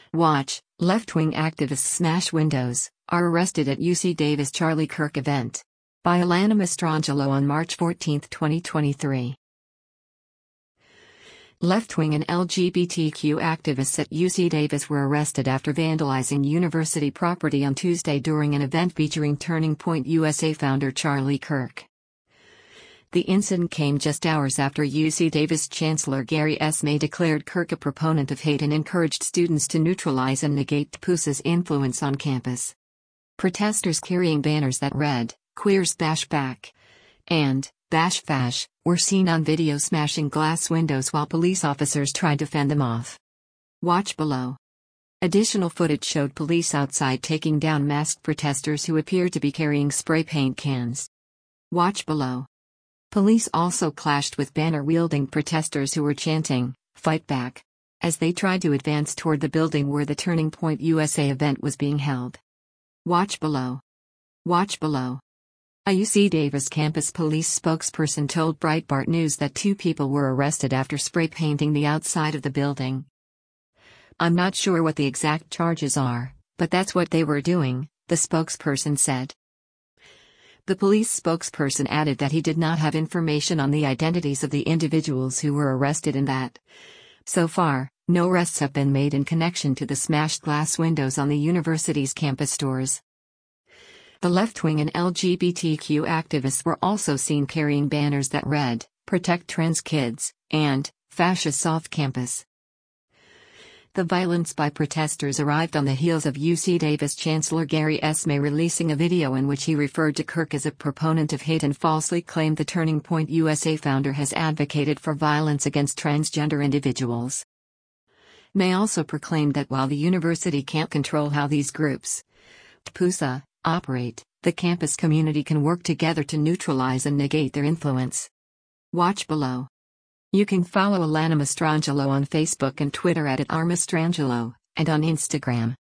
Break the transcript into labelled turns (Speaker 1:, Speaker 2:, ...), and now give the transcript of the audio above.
Speaker 1: Watch, left-wing activists smash windows, are arrested at UC Davis Charlie Kirk event. By Alana Mastrangelo on March 14, 2023. Left-wing and LGBTQ activists at UC Davis were arrested after vandalizing university property on Tuesday during an event featuring Turning Point USA founder Charlie Kirk. The incident came just hours after UC Davis Chancellor Gary Esme declared Kirk a proponent of hate and encouraged students to neutralize and negate TPUSA's influence on campus. Protesters carrying banners that read, "Queers Bash Back" and "Bash Fash" were seen on video smashing glass windows while police officers tried to fend them off. Watch below. Additional footage showed police outside taking down masked protesters who appeared to be carrying spray paint cans. Watch below. Police also clashed with banner-wielding protesters who were chanting, "Fight Back," as they tried to advance toward the building where the Turning Point USA event was being held. Watch below. Watch below. A UC Davis campus police spokesperson told Breitbart News that 2 people were arrested after spray painting the outside of the building. "I'm not sure what the exact charges are, but that's what they were doing," the spokesperson said. The police spokesperson added that he did not have information on the identities of the individuals who were arrested and that, so far, no arrests have been made in connection to the smashed glass windows on the university's campus doors. The left-wing and LGBTQ activists were also seen carrying banners that read, "Protect Trans Kids," and "Fascist Off Campus." The violence by protesters arrived on the heels of UC Davis Chancellor Gary Esme releasing a video in which he referred to Kirk as a proponent of hate and falsely claimed the Turning Point USA founder has advocated for violence against transgender individuals. May also proclaimed that while the university can't control how these groups, TPUSA, operate, the campus community can work together to neutralize and negate their influence. Watch below. You can follow Alana Mastrangelo on Facebook and Twitter @RMastrangelo, and on Instagram.